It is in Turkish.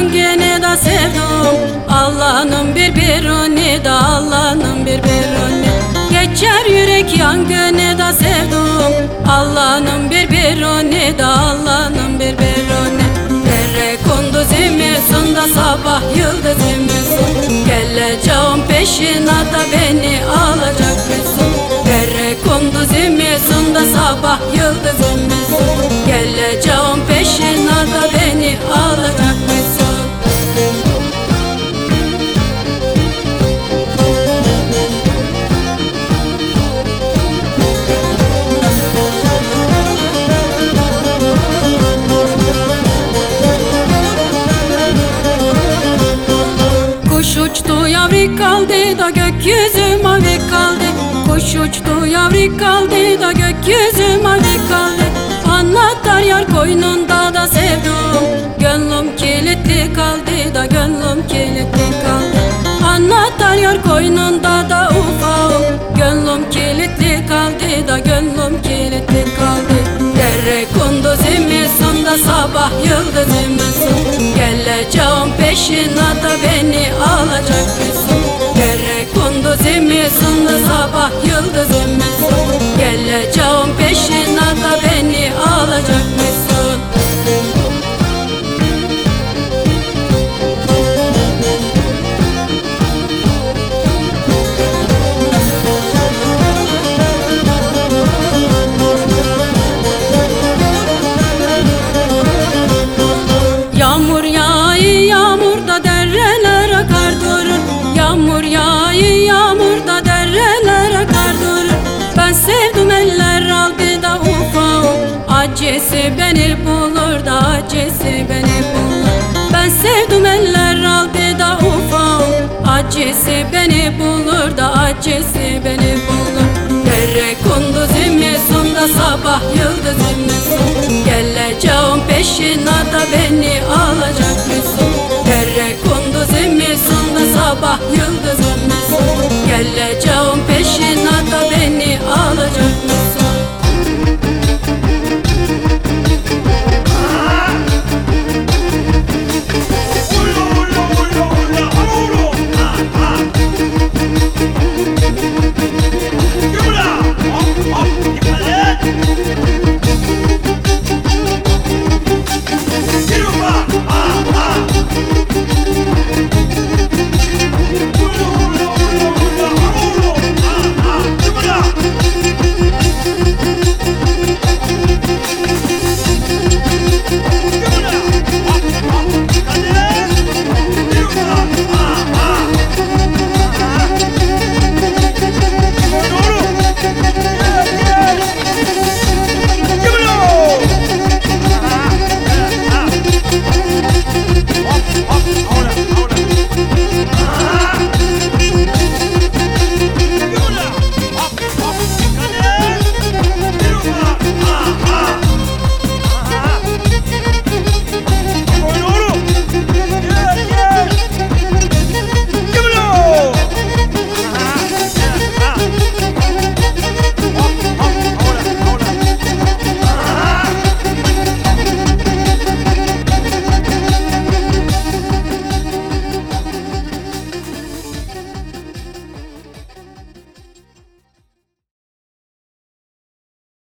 yangını da sevdim. Allah'ın birini da, Allah'ın birini. Geçer yürek yangını da sevdim. Allah'ın birini da, Allah'ın birini. Dere kunduzimisin da sabah yıldızımısın. Geleceğim peşine da beni alacak mısın? Dere kunduzimisin da sabah yıldızımısın. Geleceğim peşine da beni alacak mısın? Kuş uçtu yavru kaldı da gökyüzü mavi kaldı. Kuş uçtu yavru kaldı da gökyüzü mavi kaldı. Anahtar yar koynunda da sevdim. Gönlüm kilitli kaldı da, gönlüm kilitli kaldı. Anahtar yar koynunda da ufağım. Gönlüm kilitli kaldı da, gönlüm kilitli kaldı. Dere kunduzimisin da sabah yıldızımısın. Geleceğim peşine da beni alacak mısın? Dere kunduzimisin da sabah yıldızımısın. Geleceğim peşine da beni alacak mısın? Yağmur yağıyor, yağmurda dereler akar durur. Yağmur yağıyor, yağmurda dereler akar durur. Ben sevdim eller aldı da ufağım. Acısı beni bulur da, acısı beni bulur. Ben sevdim eller aldı da ufağım. Acısı beni bulur da, acısı beni bulur. Dere kunduzimisin da sabah yıldızımısın. Geleceğim peşine da beni alacak mısın? Dere kunduzimisin da sabah yıldızımısın. Geleceğim